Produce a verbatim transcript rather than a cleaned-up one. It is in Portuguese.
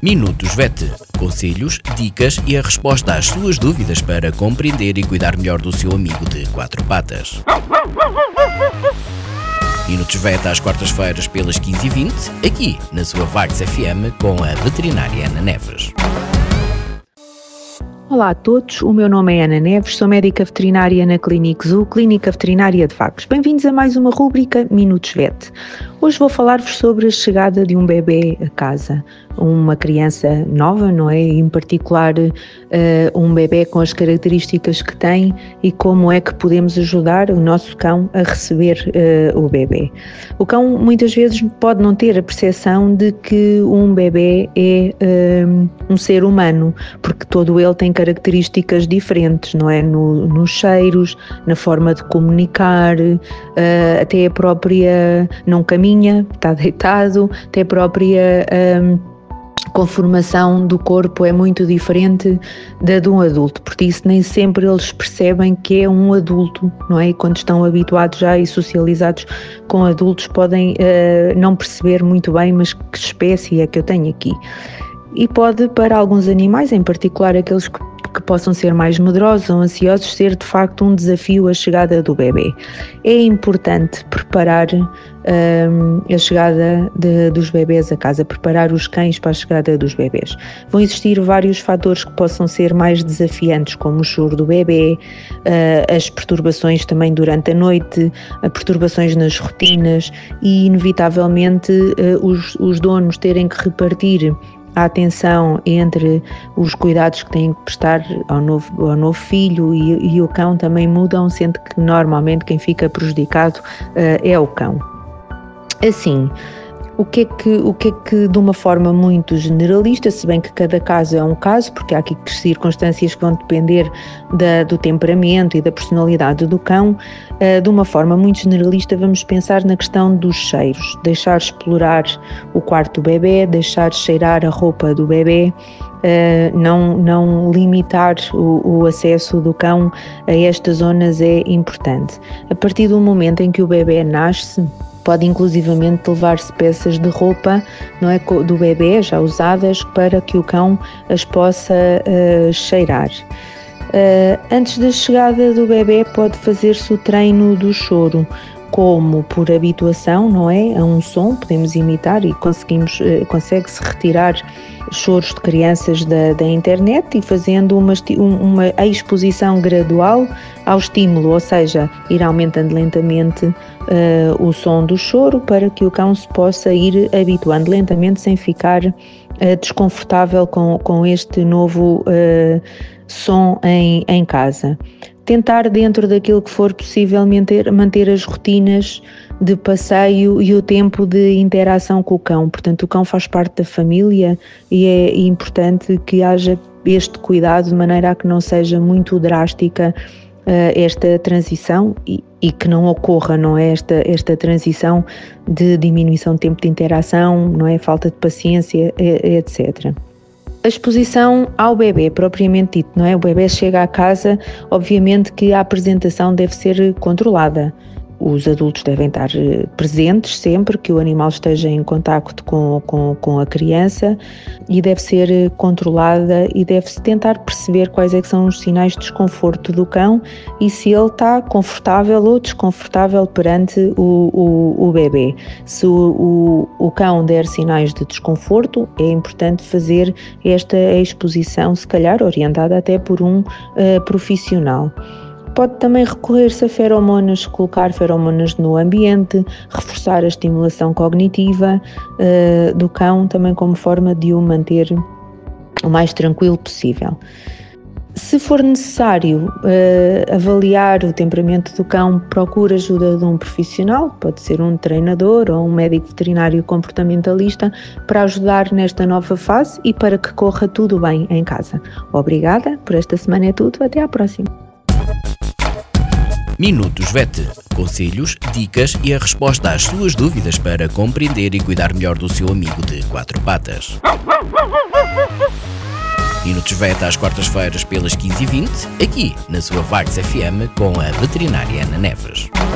Minutos VET. Conselhos, dicas e a resposta às suas dúvidas para compreender e cuidar melhor do seu amigo de quatro patas. Minutos VET às quartas-feiras pelas quinze e vinte, aqui na sua Vagos F M com a veterinária Ana Neves. Olá a todos, o meu nome é Ana Neves, sou médica veterinária na Clínica Zoo, Clínica Veterinária de Vagos. Bem-vindos a mais uma rúbrica Minutos VET. Hoje vou falar-vos sobre a chegada de um bebê a casa, uma criança nova, não é? Em particular, uh, um bebê com as características que tem e como é que podemos ajudar o nosso cão a receber uh, o bebê. O cão muitas vezes pode não ter a percepção de que um bebê é uh, um ser humano, porque todo ele tem características diferentes, não é? No, nos cheiros, na forma de comunicar, uh, até a própria não caminha, está deitado, até a própria um, conformação do corpo é muito diferente da de um adulto, porque isso nem sempre eles percebem que é um adulto, não é? E quando estão habituados já e socializados com adultos podem uh, não perceber muito bem, mas que espécie é que eu tenho aqui. E pode, para alguns animais, em particular aqueles que, que possam ser mais medrosos ou ansiosos, ser de facto um desafio a chegada do bebê. É importante preparar um, a chegada de, dos bebés a casa, preparar os cães para a chegada dos bebés. Vão existir vários fatores que possam ser mais desafiantes, como o choro do bebê, uh, as perturbações também durante a noite, as perturbações nas rotinas e, inevitavelmente, uh, os, os donos terem que repartir a atenção entre os cuidados que têm que prestar ao novo, ao novo filho e, e o cão também mudam, sendo que normalmente quem fica prejudicado uh, é o cão. Assim, o que, é que, o que é que de uma forma muito generalista, se bem que cada caso é um caso, porque há aqui circunstâncias que vão depender da, do temperamento e da personalidade do cão, uh, de uma forma muito generalista vamos pensar na questão dos cheiros, deixar explorar o quarto do bebê, deixar cheirar a roupa do bebê, uh, não, não limitar o, o acesso do cão a estas zonas é importante. A partir do momento em que o bebê nasce, pode inclusivamente levar-se peças de roupa, não é, do bebê já usadas para que o cão as possa uh, cheirar. Uh, antes da chegada do bebê pode fazer-se o treino do choro, como por habituação, não é, a um som, podemos imitar e conseguimos, uh, consegue-se retirar choros de crianças da, da internet e fazendo uma, uma exposição gradual ao estímulo, ou seja, ir aumentando lentamente uh, o som do choro para que o cão se possa ir habituando lentamente sem ficar uh, desconfortável com, com este novo uh, som em, em casa. Tentar, dentro daquilo que for possível, manter, manter as rotinas de passeio e o tempo de interação com o cão. Portanto, o cão faz parte da família e é importante que haja este cuidado de maneira a que não seja muito drástica uh, esta transição e, e que não ocorra, não é, esta, esta transição de diminuição de tempo de interação, não é, falta de paciência, etcétera. A exposição ao bebê, propriamente dito, não é? O bebê chega à casa, obviamente que a apresentação deve ser controlada. Os adultos devem estar presentes sempre que o animal esteja em contacto com, com, com a criança e deve ser controlada e deve-se tentar perceber quais é que são os sinais de desconforto do cão e se ele está confortável ou desconfortável perante o, o, o bebê. Se o, o, o cão der sinais de desconforto, é importante fazer esta exposição, se calhar orientada até por um uh, profissional. Pode também recorrer-se a feromonas, colocar feromonas no ambiente, reforçar a estimulação cognitiva uh, do cão, também como forma de o manter o mais tranquilo possível. Se for necessário uh, avaliar o temperamento do cão, procure ajuda de um profissional, pode ser um treinador ou um médico veterinário comportamentalista, para ajudar nesta nova fase e para que corra tudo bem em casa. Obrigada, por esta semana é tudo, até à próxima. Minutos VET. Conselhos, dicas e a resposta às suas dúvidas para compreender e cuidar melhor do seu amigo de quatro patas. Minutos VET às quartas-feiras pelas quinze e vinte, aqui na sua Vagos F M com a veterinária Ana Neves.